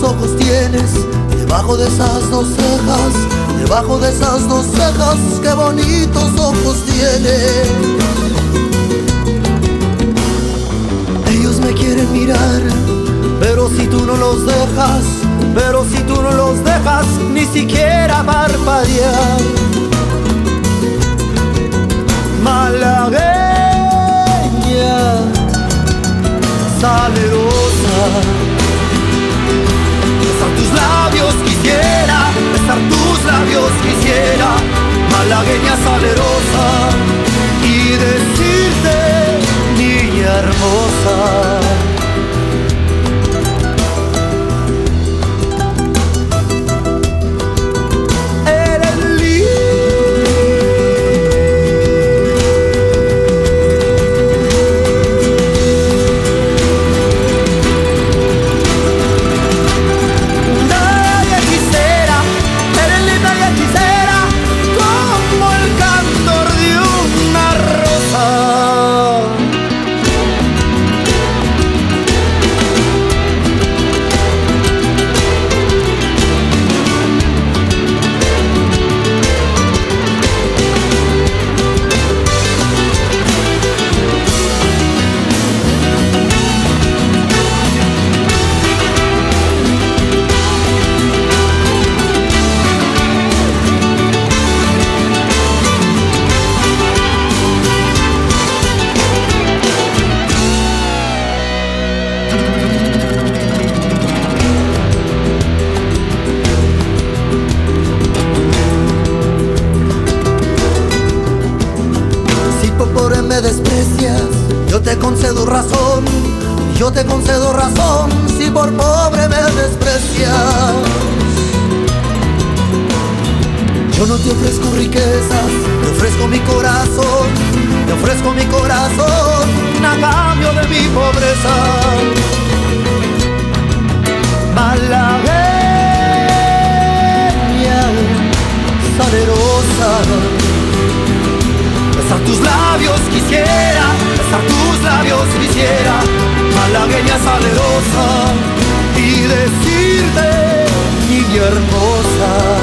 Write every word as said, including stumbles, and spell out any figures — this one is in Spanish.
ojos tienes, y debajo de esas dos cejas, debajo de esas dos cejas, qué bonitos ojos tienes. Ellos me quieren mirar, pero si tú no los dejas, pero si tú no los dejas ni siquiera parpadear. Malagueña, salerosa, besar tus labios quisiera, besar tus labios quisiera, malagueña salerosa, y decirte, niña hermosa. Me desprecias, yo te concedo razón, yo te concedo razón, si por pobre me desprecias. Yo no te ofrezco riquezas, te ofrezco mi corazón, te ofrezco mi corazón a cambio de mi pobreza. Malagueña, salerosa, besar tus labios quisiera, besar tus labios quisiera, malagueña salerosa, y decirte, niña hermosa.